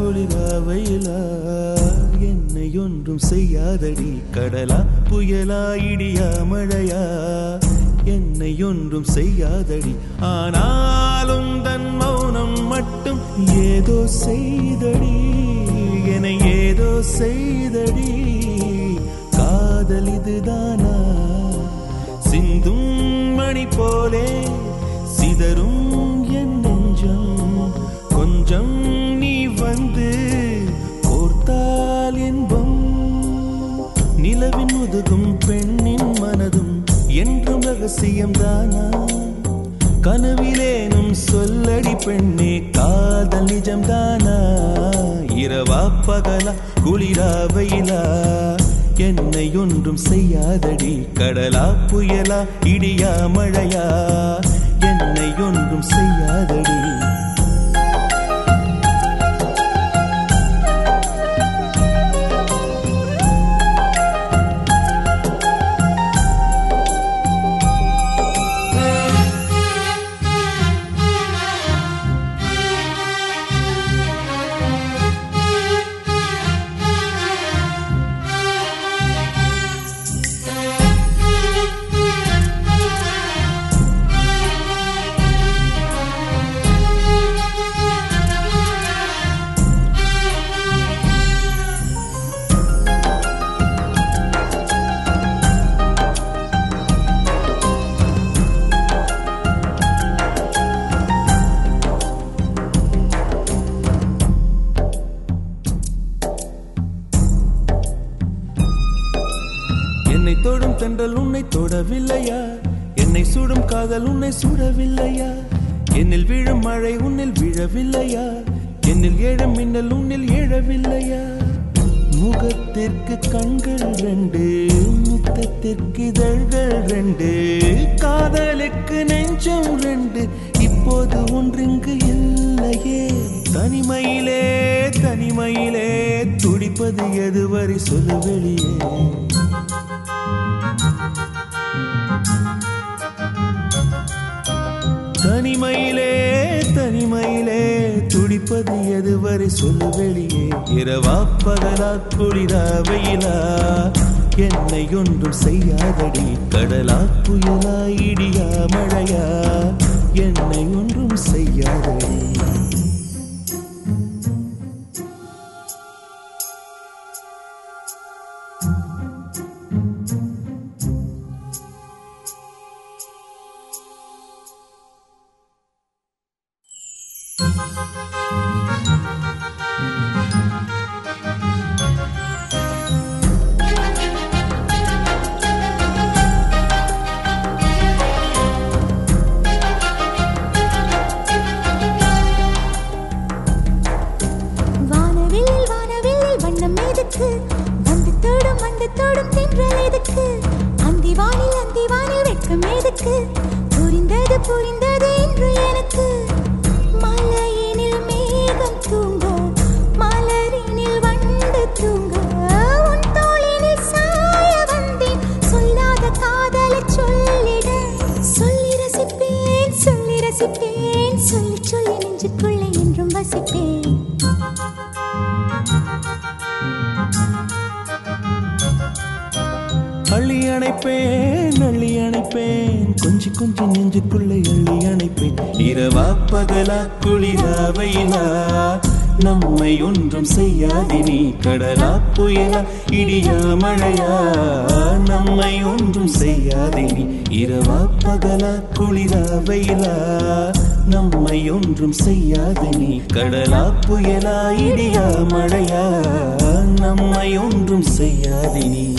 குளிரா வெயிலா என்னை ஒன்றும் செய்யாதடி கடலா புயலா இடியா மழையா என்னை ஒன்றும் செய்யாதடி ஆனாலும் தன் மௌனம் மட்டும் ஏதோ செய்தடி என்னை ஏதோ செய்தடி காதல் இதுதானா சிந்தும் மணி போலே சிதறும் என் நெஞ்சம் கொஞ்சம் நீ வந்து கோர்த்தால் என்பம் நிலவின் முதுகும் பெண்ணின் மனதும் என்றும் ரகசியம்தானா கனவிலேனும் சொல்லடி பெண்ணே காதல் நிஜம்தானா இரவா பகலா குளிரா வெயிலா என்னை ஒன்றும் செய்யாதடி கடலா புயலா இடியா மழையா என்னை ஒன்றும் செய்யாதடி என்னை தொடும் தென்றல் உன்னை தொடவில்லையா என்னை சுடும் காதல் உன்னை சுடவில்லையா என்னில் விழும் மழை உன்னில் விழவில்லையா என்னில் ஏழும் மின்னல் உன்னில் எழவில்லையா முகத்திற்கு கண்கள் ரெண்டு முத்தத்திற்கு இதழ்கள் ரெண்டு காதலுக்கு நெஞ்சம் ரெண்டு இப்போது ஒன்றிங்கு இல்லையே தனிமையிலே தனிமையிலே துடிப்பது எதுவரை சொல்லு வெளியே தனிமையிலே தனிமையிலே துடிப்பது எதுவரை சொல்லு வெளியே இரவா பகலா குளிரா வெயிலா என்னை ஒன்றும் செய்யாதடி கடலா புயலா இடியா மழையா என்னை ஒன்றும் செய்யாதடி புரிந்தது புரிந்தது என்று எனக்கு மலையினில் மேகம் தூங்க மலரினில் வண்டு தூங்க உன் தோளினில் சாய வந்தேன் சொல்லாத காதலை சொல்லிட சொல்லி ரசிப்பேன் சொல்லி ரசிப்பேன் சொல்லி சொல்லி நெஞ்சுக்குள்ளே என்றும் வசிப்பேன் அள்ளி அணைப்பேன் கொஞ்சி கொஞ்சி நெஞ்சுக்குள்ளே அள்ளி அணைப்பேன் இரவா பகலா குளிரா வெயிலா நம்மை ஒன்றும் செய்யாதி நீ கடலா புயலா இடியா மழையா நம்மை ஒன்றும் செய்யாதி நீ இரவா பகலா குளிரா வெயிலா நம்மை ஒன்றும் செய்யாது நீ கடலா புயலா இடியா மழையா நம்மை ஒன்றும் செய்யாது நீ